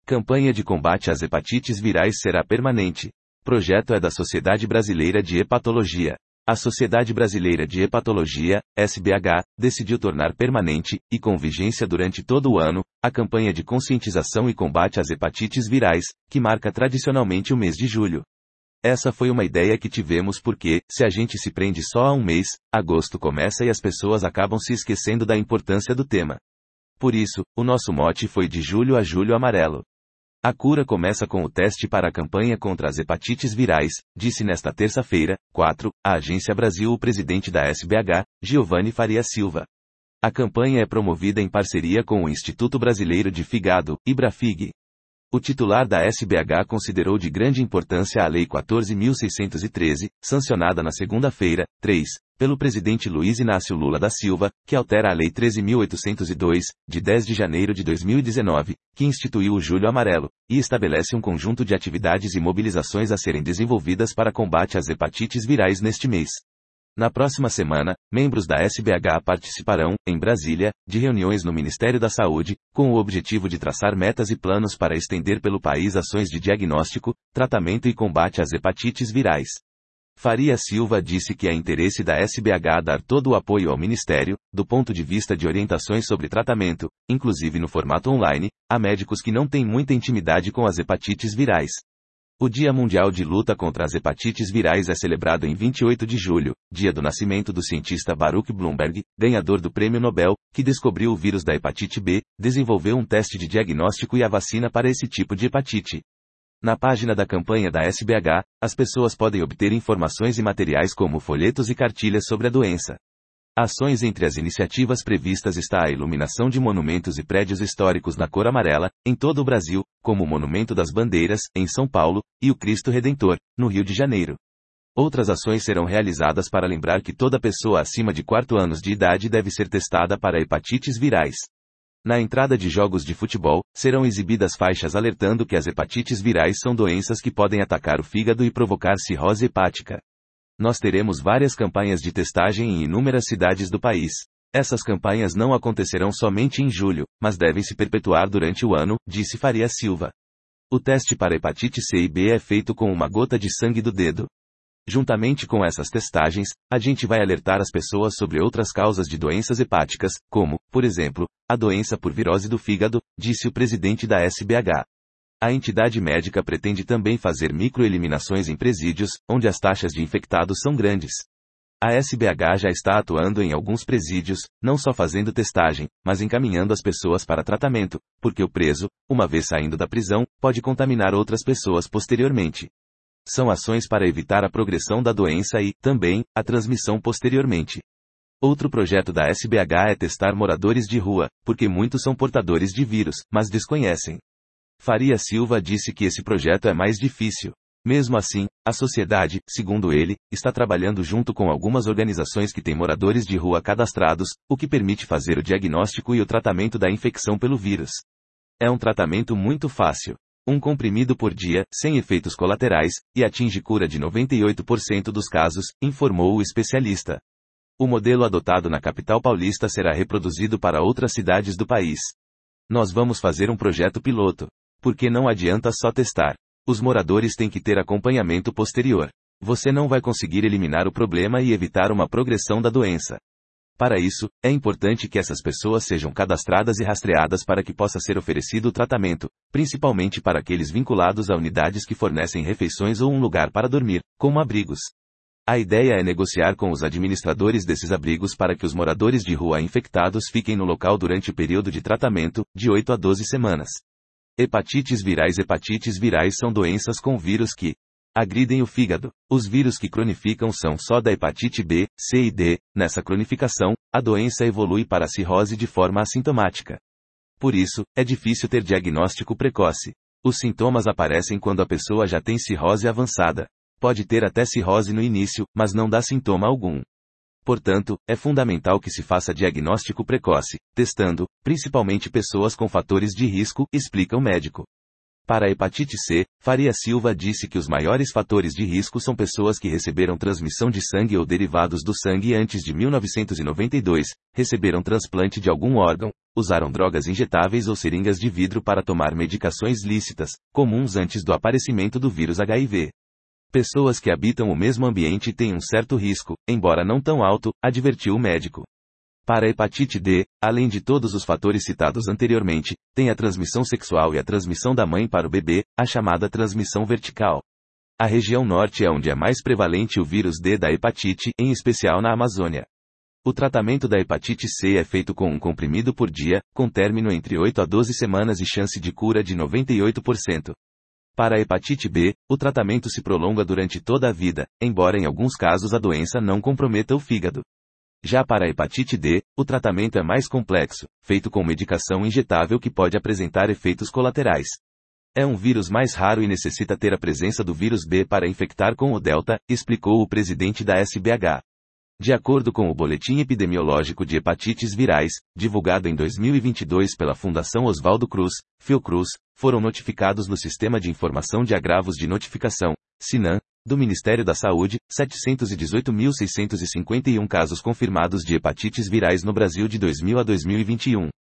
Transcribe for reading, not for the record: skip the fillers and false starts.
Campanha de combate às hepatites virais será permanente. Projeto é da Sociedade Brasileira de Hepatologia. A Sociedade Brasileira de Hepatologia, SBH, decidiu tornar permanente, e com vigência durante todo o ano, a campanha de conscientização e combate às hepatites virais, que marca tradicionalmente o mês de julho. Essa foi uma ideia que tivemos porque, se a gente se prende só a um mês, agosto começa e as pessoas acabam se esquecendo da importância do tema. Por isso, o nosso mote foi de julho a julho amarelo. A cura começa com o teste para a campanha contra as hepatites virais, disse nesta terça-feira, 4, a Agência Brasil o presidente da SBH, Giovanni Faria Silva. A campanha é promovida em parceria com o Instituto Brasileiro de Fígado, IBRAFIG. O titular da SBH considerou de grande importância a Lei 14.613, sancionada na segunda-feira, 3, pelo presidente Luiz Inácio Lula da Silva, que altera a Lei 13.802, de 10 de janeiro de 2019, que instituiu o Julho Amarelo, e estabelece um conjunto de atividades e mobilizações a serem desenvolvidas para combate às hepatites virais neste mês. Na próxima semana, membros da SBH participarão, em Brasília, de reuniões no Ministério da Saúde, com o objetivo de traçar metas e planos para estender pelo país ações de diagnóstico, tratamento e combate às hepatites virais. Faria Silva disse que é interesse da SBH dar todo o apoio ao Ministério, do ponto de vista de orientações sobre tratamento, inclusive no formato online, a médicos que não têm muita intimidade com as hepatites virais. O Dia Mundial de Luta contra as Hepatites Virais é celebrado em 28 de julho, dia do nascimento do cientista Baruch Blumberg, ganhador do Prêmio Nobel, que descobriu o vírus da hepatite B, desenvolveu um teste de diagnóstico e a vacina para esse tipo de hepatite. Na página da campanha da SBH, as pessoas podem obter informações e materiais como folhetos e cartilhas sobre a doença. Ações entre as iniciativas previstas está a iluminação de monumentos e prédios históricos na cor amarela, em todo o Brasil, como o Monumento das Bandeiras, em São Paulo, e o Cristo Redentor, no Rio de Janeiro. Outras ações serão realizadas para lembrar que toda pessoa acima de 4 anos de idade deve ser testada para hepatites virais. Na entrada de jogos de futebol, serão exibidas faixas alertando que as hepatites virais são doenças que podem atacar o fígado e provocar cirrose hepática. Nós teremos várias campanhas de testagem em inúmeras cidades do país. Essas campanhas não acontecerão somente em julho, mas devem se perpetuar durante o ano, disse Faria Silva. O teste para hepatite C e B é feito com uma gota de sangue do dedo. Juntamente com essas testagens, a gente vai alertar as pessoas sobre outras causas de doenças hepáticas, como, por exemplo, a doença por virose do fígado, disse o presidente da SBH. A entidade médica pretende também fazer microeliminações em presídios, onde as taxas de infectados são grandes. A SBH já está atuando em alguns presídios, não só fazendo testagem, mas encaminhando as pessoas para tratamento, porque o preso, uma vez saindo da prisão, pode contaminar outras pessoas posteriormente. São ações para evitar a progressão da doença e, também, a transmissão posteriormente. Outro projeto da SBH é testar moradores de rua, porque muitos são portadores de vírus, mas desconhecem. Faria Silva disse que esse projeto é mais difícil. Mesmo assim, a sociedade, segundo ele, está trabalhando junto com algumas organizações que têm moradores de rua cadastrados, o que permite fazer o diagnóstico e o tratamento da infecção pelo vírus. É um tratamento muito fácil. Um comprimido por dia, sem efeitos colaterais, e atinge cura de 98% dos casos, informou o especialista. O modelo adotado na capital paulista será reproduzido para outras cidades do país. Nós vamos fazer um projeto piloto. Porque não adianta só testar. Os moradores têm que ter acompanhamento posterior. Você não vai conseguir eliminar o problema e evitar uma progressão da doença. Para isso, é importante que essas pessoas sejam cadastradas e rastreadas para que possa ser oferecido o tratamento, principalmente para aqueles vinculados a unidades que fornecem refeições ou um lugar para dormir, como abrigos. A ideia é negociar com os administradores desses abrigos para que os moradores de rua infectados fiquem no local durante o período de tratamento, de 8 a 12 semanas. Hepatites virais são doenças com vírus que agridem o fígado. Os vírus que cronificam são só da hepatite B, C e D. Nessa cronificação, a doença evolui para a cirrose de forma assintomática. Por isso, é difícil ter diagnóstico precoce. Os sintomas aparecem quando a pessoa já tem cirrose avançada. Pode ter até cirrose no início, mas não dá sintoma algum. Portanto, é fundamental que se faça diagnóstico precoce, testando, principalmente pessoas com fatores de risco, explica o médico. Para a hepatite C, Faria Silva disse que os maiores fatores de risco são pessoas que receberam transmissão de sangue ou derivados do sangue antes de 1992, receberam transplante de algum órgão, usaram drogas injetáveis ou seringas de vidro para tomar medicações lícitas, comuns antes do aparecimento do vírus HIV. Pessoas que habitam o mesmo ambiente têm um certo risco, embora não tão alto, advertiu o médico. Para a hepatite D, além de todos os fatores citados anteriormente, tem a transmissão sexual e a transmissão da mãe para o bebê, a chamada transmissão vertical. A região norte é onde é mais prevalente o vírus D da hepatite, em especial na Amazônia. O tratamento da hepatite C é feito com um comprimido por dia, com término entre 8 a 12 semanas e chance de cura de 98%. Para a hepatite B, o tratamento se prolonga durante toda a vida, embora em alguns casos a doença não comprometa o fígado. Já para a hepatite D, o tratamento é mais complexo, feito com medicação injetável que pode apresentar efeitos colaterais. É um vírus mais raro e necessita ter a presença do vírus B para infectar com o Delta, explicou o presidente da SBH. De acordo com o Boletim Epidemiológico de Hepatites Virais, divulgado em 2022 pela Fundação Oswaldo Cruz, Fiocruz, foram notificados no Sistema de Informação de Agravos de Notificação, SINAM, do Ministério da Saúde, 718.651 casos confirmados de hepatites virais no Brasil de 2000 a 2021.